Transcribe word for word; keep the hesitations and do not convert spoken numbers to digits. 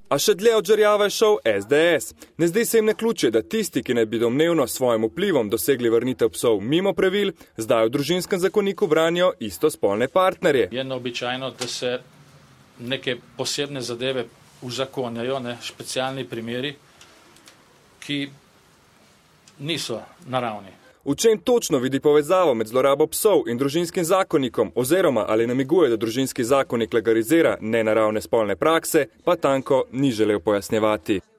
A še dlje od žerjava je šel es de es. Ne zdi se jim naključje, da tisti, ki ne bi domnevno s svojim vplivom dosegli vrnitev psov mimo pravil, zdaj v družinskem zakoniku branijo istospolne partnerje. Je neobičajno, da se neke posebne zadeve uzakonjajo, ne, specialni primeri, ki niso naravni. V čem točno vidi povezavo med zlorabo psov in družinskim zakonikom, oziroma ali namiguje, da družinski zakonik legalizira nenaravne spolne prakse, pa Tanko ni želel pojasnjevati.